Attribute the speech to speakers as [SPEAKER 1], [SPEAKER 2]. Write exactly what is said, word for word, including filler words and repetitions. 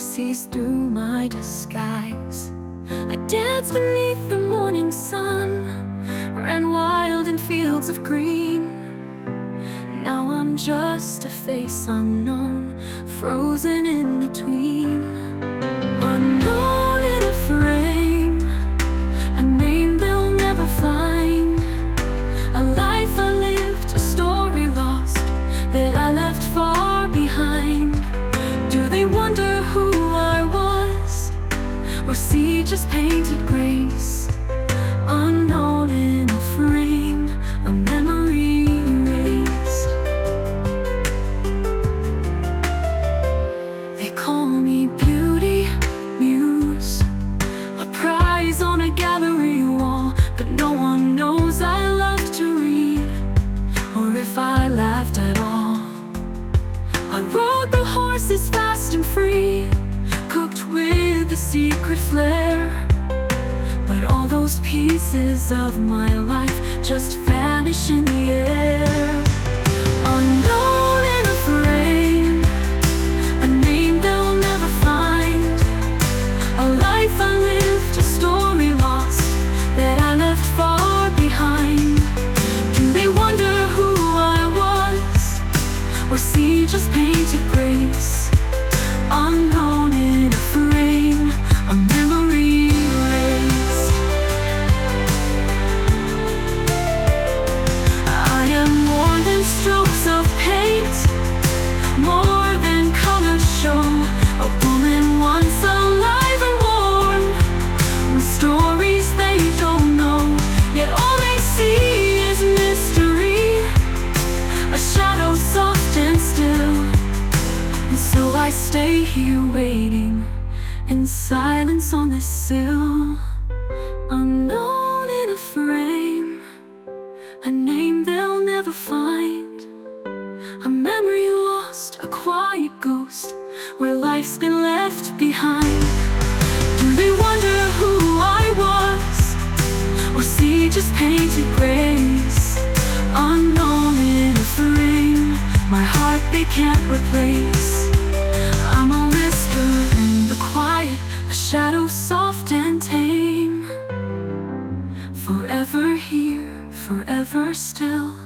[SPEAKER 1] sees through my disguise. I danced beneath the morning sun, ran wild in fields of green. Now I'm just a face unknown, frozen in between. Unknown in a frame, a name they'll never find. A life I lived, a story lost that I left far behind. Do they wonder who I was, or see just painted grace? Unknown in a frame, a memory erased. They call me beauty, muse, a prize on a gallery wall. But no one knows I love to read, or if I laughed at all. I rode the horses fast and free, cooked with a secret flair. But all those pieces of my life just vanish in the air. Unknown in a frame, a name they'll never find. A life I lived, a story lost that I left far behind. Do they wonder who I was, or see just painted grace? Unknown in a frame, a memory erased. I am more than strokes of paint, more than colors show. A woman once alive and warm, with stories they don't know. Yet all they see is mystery, a shadow soft and still. And so I stay here waiting in silence on this sill. Unknown in a frame, a name they'll never find. A memory lost, a quiet ghost, where life's been left behind. Do they wonder who I was, or see just painted grace? Unknown in a frame, my heart they can't replace. I'm a whisper in the quiet, a shadow soft and tame. Forever here, forever still.